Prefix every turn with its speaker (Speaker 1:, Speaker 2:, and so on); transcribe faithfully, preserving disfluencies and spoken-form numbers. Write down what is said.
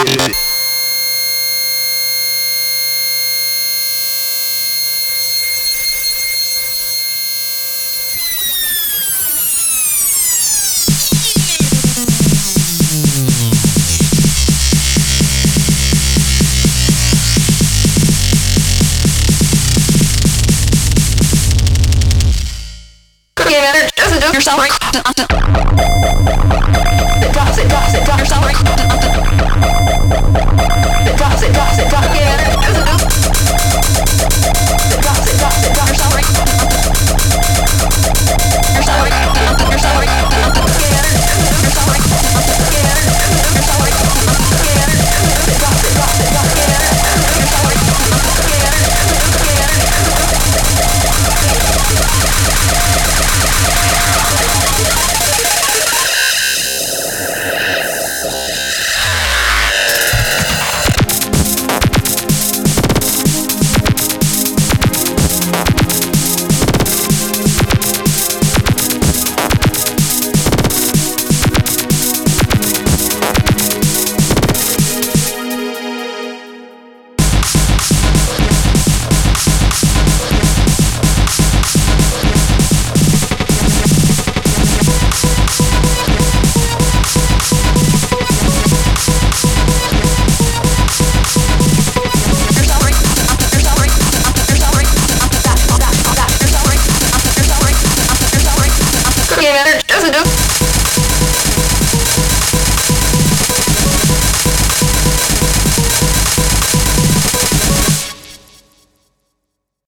Speaker 1: Yourself right. It drops, it drops, it drops yourself right. It drops, it drops, it drops. Yeah, it does, it does. It drops, it drops, it drops yourself right. Yourself right. Yourself right. Yeah, yourself right. Yeah, yourself right. Yeah, it drops, it drops, it drops. Yeah, yourself right. Yeah, it doesn't do